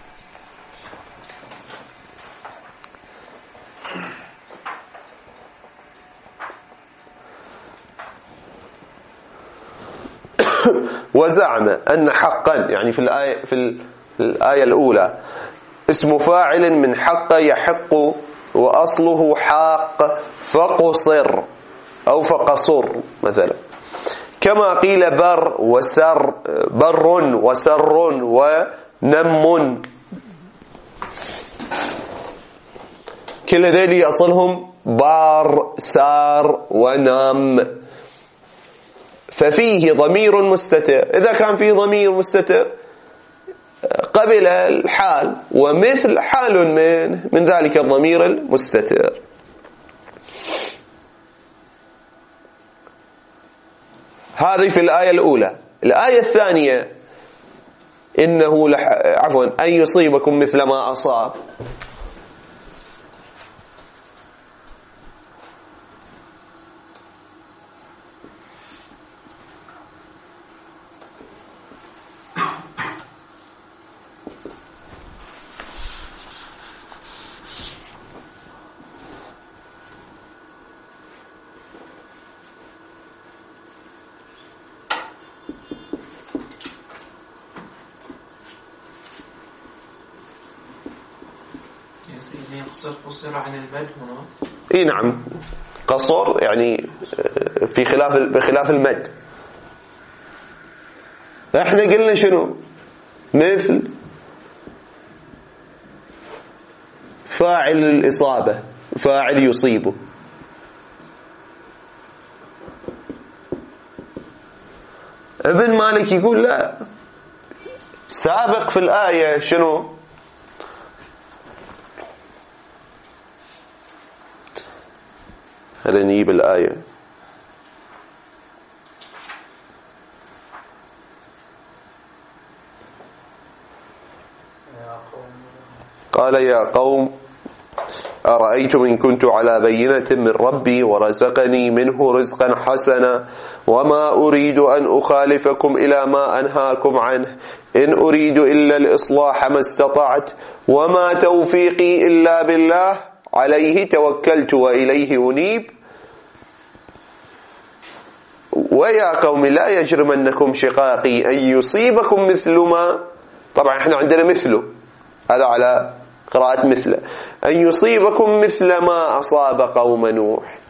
وزعم أن حقا، يعني في الآية في الآية الأولى، اسم فاعل من حق يحق، وأصله حاق فقصر أو فقصر مثلا، كما قيل بر وسر، بر وسر ونم، كل هذول أصلهم بار سار ونام. ففيه ضمير مستتر. إذا كان فيه ضمير مستتر قبل الحال، ومثل حال من من ذلك الضمير المستتر. هذه في الآية الأولى. الآية الثانية، إنه لح... عفوا أن يصيبكم مثل ما أصاب. يقصر قصر عن المد هنا. اي نعم، قصر يعني في خلاف بخلاف المد. احنا قلنا شنو؟ مثل فاعل الإصابة، فاعل يصيبه. ابن مالك يقول لا، سابق في الآية شنو؟ خلينا نجيب الآية. قال يا قوم أرأيتم إن كنت على بينة من ربي ورزقني منه رزقا حسنا وما أريد أن أخالفكم إلى ما أنهاكم عنه إن أريد إلا الإصلاح ما استطعت وما توفيقي إلا بالله عليه توكلت وإليه أنيب ويا قوم لا يجرمنكم شقاقي أن يصيبكم مثل ما، طبعا احنا عندنا مثله، هذا على قراءة مثله، أن يصيبكم مثل ما أصاب قوم نوح.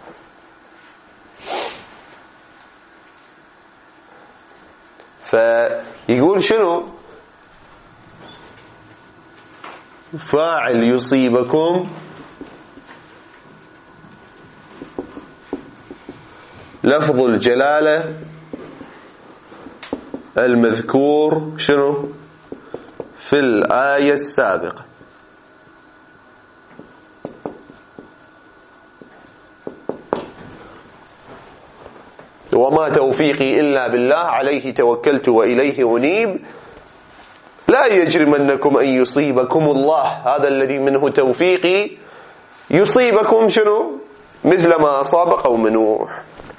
فيقول شنو؟ فاعل يصيبكم لفظ الجلالة المذكور شنو في الآية السابقة. وما توفيقي إلا بالله عليه توكلت وإليه أنيب لا يجرمنكم أن يصيبكم الله، هذا الذي منه توفيقي، يصيبكم شنو مثل ما أصاب قوم نوح.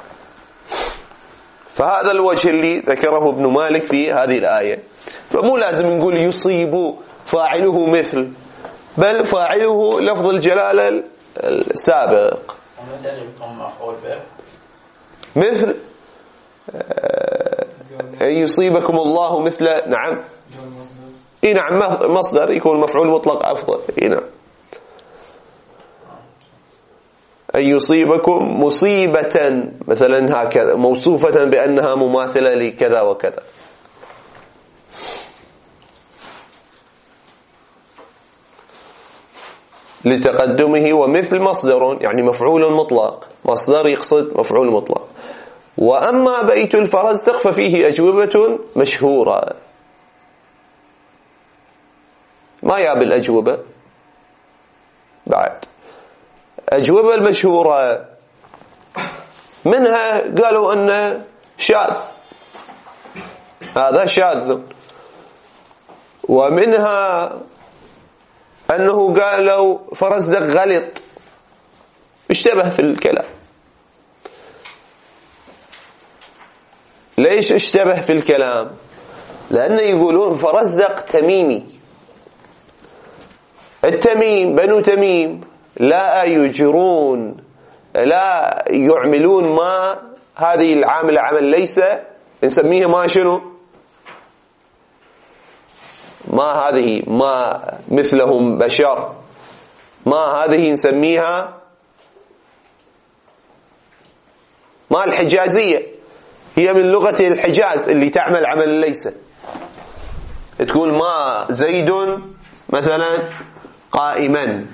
فهذا الوجه اللي ذكره ابن مالك في هذه الآية. فمو لازم نقول يصيب فاعله مثل، بل فاعله لفظ الجلالة السابق. ومثل يكون مفعول به مثل أن يصيبكم الله مثل، نعم اي نعم مصدر يكون مفعول مطلق أفضل. اي نعم، أن يصيبكم مصيبة مثلا هكذا موصوفة بأنها مماثلة لكذا وكذا. لتقدمه ومثل مصدر يعني مفعول مطلق، مصدر يقصد مفعول مطلق. وأما بيت الفرزدق ففيه أجوبة مشهورة. ما ياب الأجوبة بعد أجوبة المشهورة منها قالوا أنه شاذ، هذا شاذ، ومنها أنه قالوا فرزدق غلط، اشتبه في الكلام. ليش اشتبه في الكلام؟ لأنه يقولون فرزدق تميمي، التميم بنو تميم لا يجرون لا يعملون ما هذه العاملة عمل ليس، نسميها ما شنو؟ ما هذه ما مثلهم بشر، ما هذه نسميها ما الحجازية، هي من لغة الحجاز اللي تعمل عمل ليس. تقول ما زيد مثلا قائما،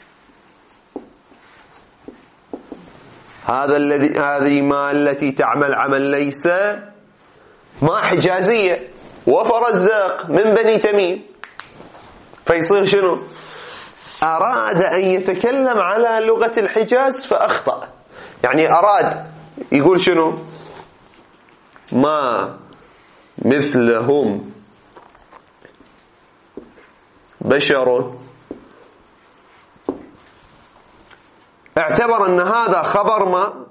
هذا الذي هذه ما التي تعمل عمل ليس ما حجازية، وفرزدق من بني تميم، فيصير شنو؟ أراد أن يتكلم على لغة الحجاز فأخطأ. يعني أراد يقول شنو؟ ما مثلهم بشر، اعتبر أن هذا خبر ما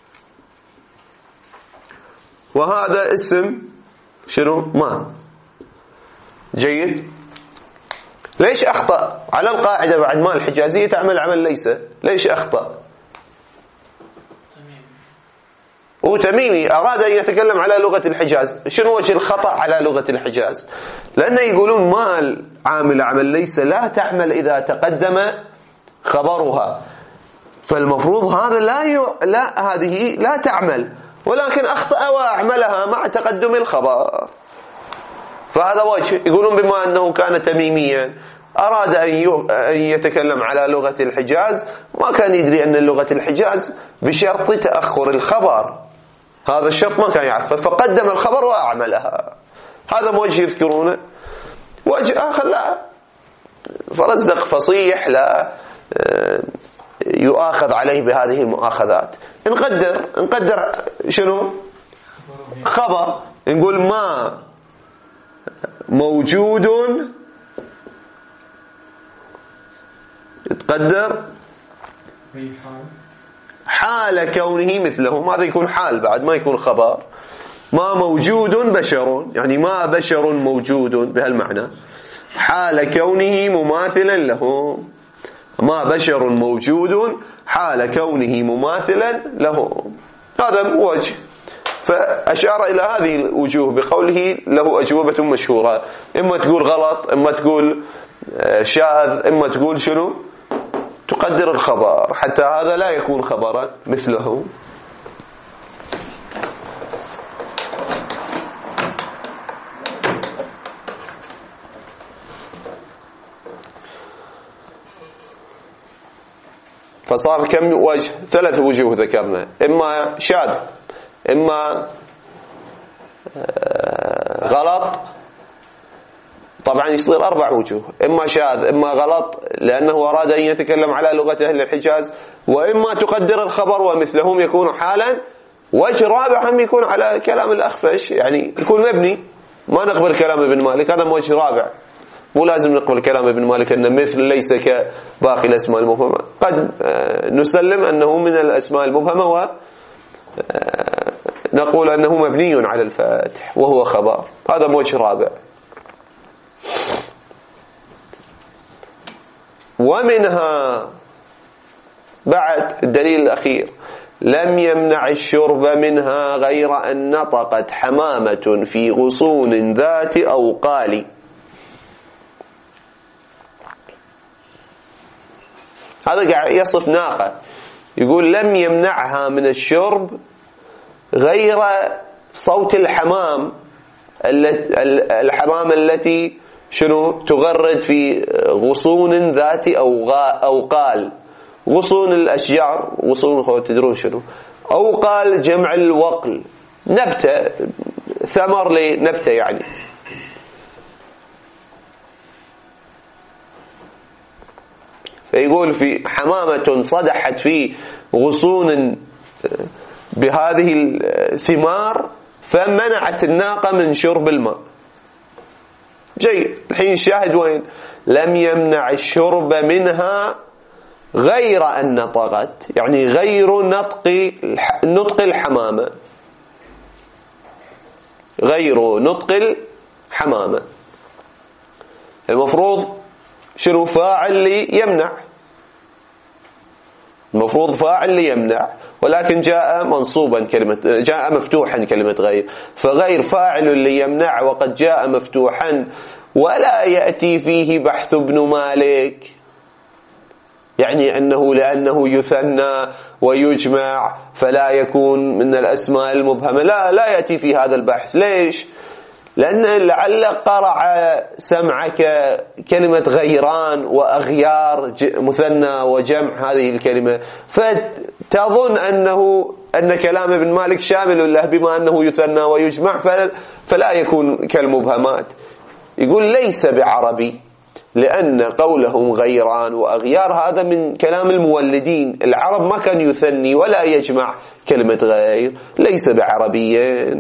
وهذا اسم شنو؟ ما. جيد؟ ليش أخطأ؟ على القاعدة بعد ما الحجازية تعمل عمل ليس، ليش أخطأ؟ هو تميمي أراد أن يتكلم على لغة الحجاز. شنو وجه الخطأ على لغة الحجاز؟ لأنه يقولون ما عامل عمل ليس لا تعمل إذا تقدم خبرها، فالمفروض هذا لا ي... لا هذه لا تعمل، ولكن أخطأ وأعملها مع تقدم الخبر. فهذا وجه. يقولون بما أنه كان تميميا أراد أن يتكلم على لغة الحجاز، ما كان يدري أن لغة الحجاز بشرط تأخر الخبر، هذا الشرط ما كان يعرفه، فقدم الخبر وأعملها. هذا وجه يذكرونه. وجه آخر لا، فرزدق فصيح لا يؤاخذ عليه بهذه المؤاخذات. نقدر نقدر شنو خبر، نقول ما موجود، تقدر حال كونه مثلهم، هذا يكون حال بعد ما يكون خبر. ما موجود بشر، يعني ما بشر موجود بهالمعنى، حال كونه مماثلا له. ما بشر موجود حال كونه مماثلا له، هذا وجه. فأشار إلى هذه الوجوه بقوله له أجوبة مشهورة، إما تقول غلط، إما تقول شاذ، إما تقول شنو تقدر الخبر، حتى هذا لا يكون خبرا مثله. فصار كم وجه؟ ثلاث وجوه ذكرنا، إما شاذ، إما غلط، طبعا يصير أربع وجوه، إما شاذ، إما غلط لأنه أراد أن يتكلم على لغة أهل الحجاز، وإما تقدر الخبر ومثلهم يكون حالا. وجه رابع هم يكون على كلام الأخفش، يعني يكون مبني، ما نقبل كلام ابن مالك، هذا وجه رابع. مو لازم نقبل كلام ابن مالك أن مثل ليس كباقي الأسماء المبهمة، قد نسلم أنه من الأسماء المبهمة ونقول أنه مبني على الفتح وهو خبر، هذا وجه رابع. ومنها بعد الدليل الأخير، لم يمنع الشرب منها غير أن نطقت حمامة في غصون ذات أوقال. هذا قاعد يصف ناقة، يقول لم يمنعها من الشرب غير صوت الحمام، الحمام التي شنو تغرد في غصون ذات أوقال. غصون الأشجار، غصون هو تدرون شنو، أوقال جمع الوقل، نبتة، ثمر لنبتة يعني. فيقول في حمامة صدحت في غصون بهذه الثمار فمنعت الناقة من شرب الماء. جيد. الحين الشاهد وين؟ لم يمنع الشرب منها غير أن نطقت، يعني غير نطق نطق الحمامة، غير نطق الحمامة. المفروض شنو فاعل لي يمنع، المفروض فاعل لي يمنع، ولكن جاء منصوبا كلمة، جاء مفتوحا كلمة غير، فغير فاعل لي يمنع وقد جاء مفتوحا ولا يأتي فيه بحث ابن مالك، يعني أنه لأنه يثنى ويجمع فلا يكون من الأسماء المبهمة، لا لا يأتي في هذا البحث. ليش؟ لأن لعل قرع سمعك كلمة غيران وأغيار مثنى وجمع هذه الكلمة، فتظن أنه أن كلام ابن مالك شامل له بما أنه يثنى ويجمع فلا يكون كالمبهمات. يقول ليس بعربي، لأن قولهم غيران وأغيار هذا من كلام المولدين، العرب ما كان يثني ولا يجمع كلمة غير، ليس بعربيين.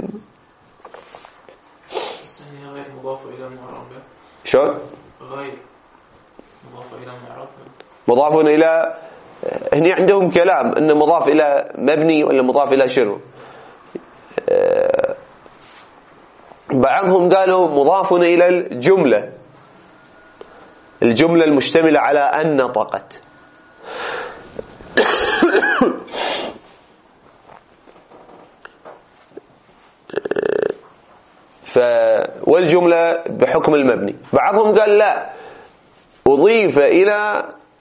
غير مضاف إلى معرب. شلون؟ غير مضاف إلى معرب. مضاف إلى، هني عندهم كلام إنه مضاف إلى مبني ولا مضاف إلى شنو؟ بعضهم قالوا مضاف إلى الجملة، الجملة المشتملة على أن نطقت. ف والجملة بحكم المبني. بعضهم قال لا، أضيف إلى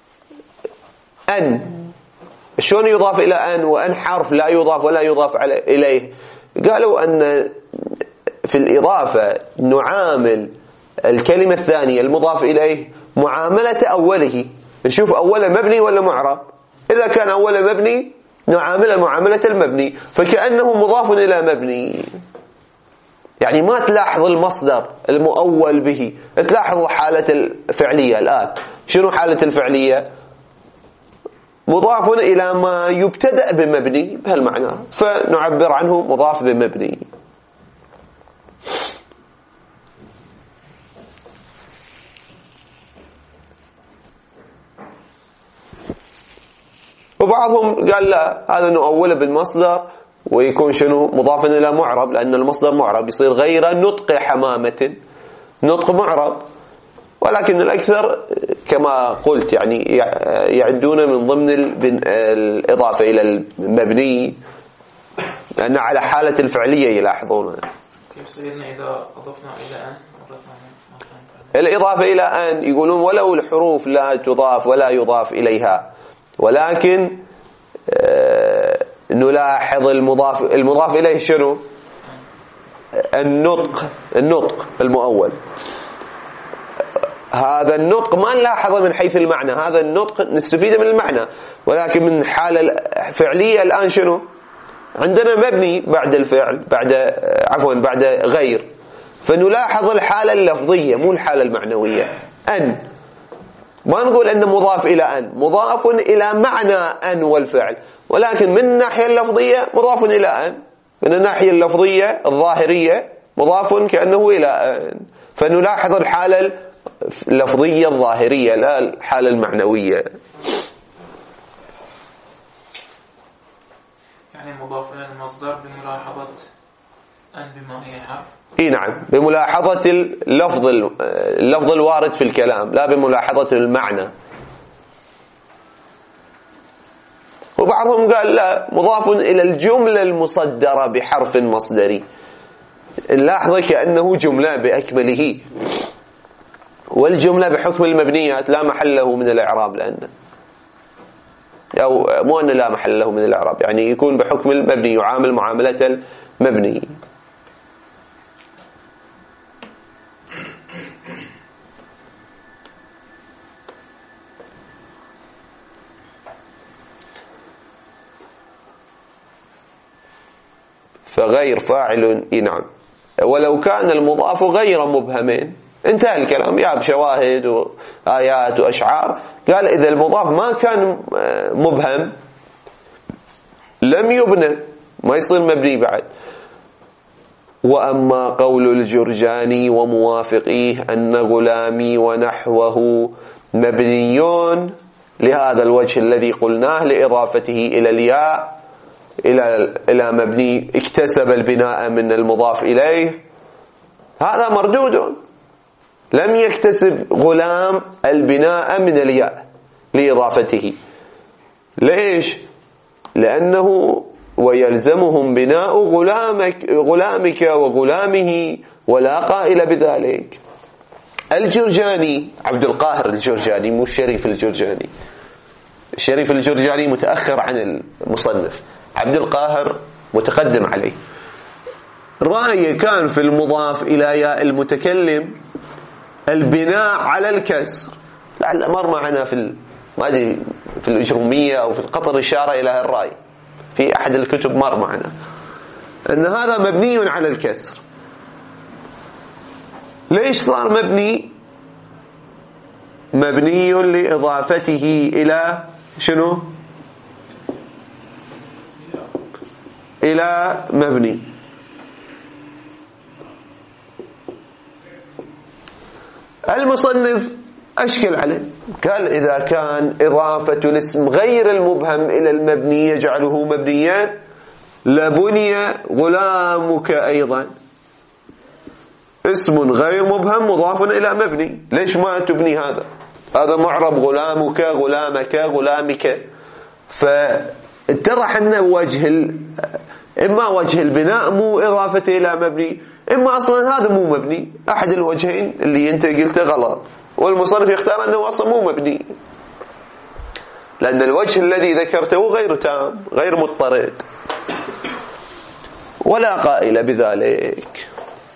أن. شلون يضاف إلى أن وأن حرف لا يضاف ولا يضاف إليه؟ قالوا أن في الإضافة نعامل الكلمة الثانية المضاف إليه معاملة أوله، نشوف أوله مبني ولا معرب. إذا كان أوله مبني نعامل معاملة المبني، فكأنه مضاف إلى مبني. يعني ما تلاحظ المصدر المؤول به، تلاحظ حالة الفعلية. الآن شنو حالة الفعلية؟ مضاف إلى ما يبتدأ بمبني بهالمعنى، فنعبر عنه مضاف بمبني. وبعضهم قال لا، هذا نؤوله بالمصدر ويكون شنو مضافا إلى معرب، لأن المصدر معرب يصير غير نطق حمامة، نطق معرب. ولكن الأكثر كما قلت يعني يعدون من ضمن الإضافة إلى المبني، لأن على حالة الفعلية يلاحظون. كيف سيدنا إذا أضفنا إلى أن؟ الإضافة إلى أن يقولون ولو الحروف لا تضاف ولا يضاف إليها، ولكن آه نلاحظ المضاف المضاف إليه شنو؟ النطق، النطق المؤول. هذا النطق ما نلاحظه من حيث المعنى، هذا النطق نستفيد من المعنى، ولكن من حالة الفعلية الآن شنو؟ عندنا مبني بعد الفعل، بعد عفوا بعد غير، فنلاحظ الحالة اللفظية مو الحالة المعنوية. أن ما نقول أن مضاف إلى أن، مضاف إلى معنى أن والفعل، ولكن من الناحية اللفظية مضاف إلى أن، من الناحية اللفظية الظاهرية مضاف كأنه إلى أن، فنلاحظ الحالة اللفظية الظاهرية لا الحالة المعنوية. يعني مضاف إلى المصدر بملاحظة أن بما هي حرف. اي نعم، بملاحظة اللفظ اللفظ الوارد في الكلام، لا بملاحظة المعنى. وبعضهم قال لا، مضاف إلى الجملة المصدرة بحرف مصدري، نلاحظ كأنه جملة بأكمله، والجملة بحكم المبنيات لا محل له من الإعراب، لأن أو مو أن لا محل له من الإعراب، يعني يكون بحكم المبني، يعامل معاملة المبني. فغير فاعل نعم، ولو كان المضاف غير مبهمين انتهى الكلام، يا بشواهد وآيات وأشعار. قال إذا المضاف ما كان مبهم لم يبنى، ما يصير مبني بعد. وأما قول الجرجاني وموافقيه أن غلامي ونحوه مبنيون لهذا الوجه الذي قلناه لإضافته إلى الياء إلى إلى مبني اكتسب البناء من المضاف إليه، هذا مردود. لم يكتسب غلام البناء من الياء لإضافته. ليش؟ لأنه ويلزمهم بناء غلامك غلامك وغلامه ولا قائل بذلك. الجرجاني عبد القاهر الجرجاني، مو الشريف الجرجاني، الشريف الجرجاني متأخر عن المصنف، عبد القاهر متقدم عليه. رأيه كان في المضاف إلى ياء المتكلم البناء على الكسر. لعل مر معنا في ما ادري في الإجرومية أو في القطر إشارة إلى الرأي في أحد الكتب، مر معنا أن هذا مبني على الكسر. ليش صار مبني؟ مبني لإضافته إلى شنو؟ إلى مبني. المصنف أشكل عليه، قال إذا كان إضافة الاسم غير المبهم إلى المبني يجعله مبنيا لبني غلامك أيضا، اسم غير مبهم مضاف إلى مبني، ليش ما تبني هذا؟ هذا معرب غلامك غلامك غلامك. فاتضح أن وجه ال... إما وجه البناء مو إضافة إلى مبني، إما أصلا هذا مو مبني، أحد الوجهين اللي أنت قلته غلط، والمصنف يختار أنه أصلا مو مبني، لأن الوجه الذي ذكرته غير تام غير مضطرد، ولا قائل بذلك.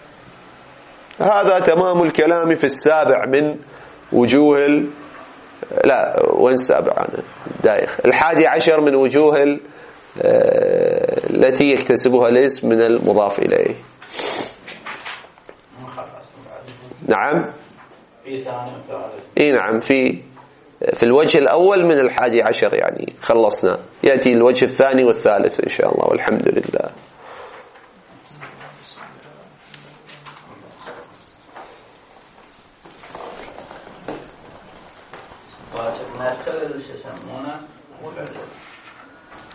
هذا تمام الكلام في السابع من وجوه ال... لا وين السابع أنا دايخ الحادي عشر من وجوه ال... التي يكتسبها الاسم من المضاف إليه. نعم في ثاني وثالث. اي نعم، في في الوجه الأول من الحادي عشر يعني خلصنا، يأتي الوجه الثاني والثالث إن شاء الله، والحمد لله. ندخل شو يسمونه